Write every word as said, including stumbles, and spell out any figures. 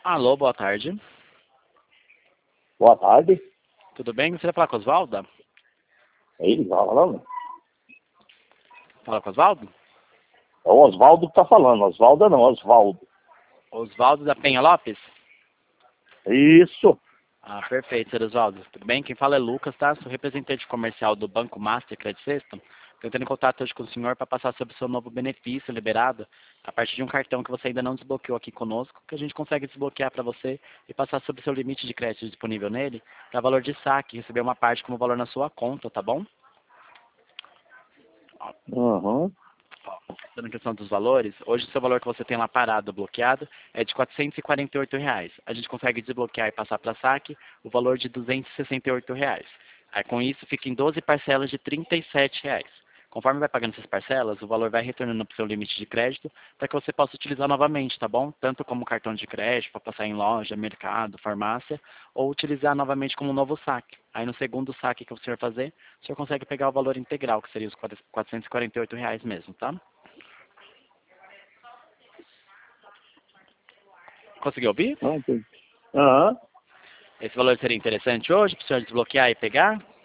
Alô, boa tarde. Boa tarde. Tudo bem? Você vai falar com o Osvaldo? É ele que tá falando? Fala com o Osvaldo? É o Osvaldo que tá falando. Osvaldo não, Osvaldo. Osvaldo da Penha Lopes? Isso. Ah, perfeito, senhor Osvaldo. Tudo bem? Quem fala é Lucas, tá? Sou representante comercial do Banco Master Credit System. Estou entrando em contato hoje com o senhor para passar sobre o seu novo benefício liberado a partir de um cartão que você ainda não desbloqueou aqui conosco, que a gente consegue desbloquear para você e passar sobre o seu limite de crédito disponível nele para valor de saque, receber uma parte como valor na sua conta, tá bom? Uhum. Na questão dos valores, hoje o seu valor que você tem lá parado, bloqueado, é de quatrocentos e quarenta e oito reais. A gente consegue desbloquear e passar para saque o valor de duzentos e sessenta e oito reais. Aí com isso fica em doze parcelas de trinta e sete reais. Conforme vai pagando essas parcelas, o valor vai retornando para o seu limite de crédito para que você possa utilizar novamente, tá bom? Tanto como cartão de crédito, para passar em loja, mercado, farmácia, ou utilizar novamente como um novo saque. Aí no segundo saque que o senhor fazer, o senhor consegue pegar o valor integral, que seria os quatrocentos e quarenta e oito reais mesmo, tá? Conseguiu ouvir? Não, tem. Aham. Esse valor seria interessante hoje para o senhor desbloquear e pegar?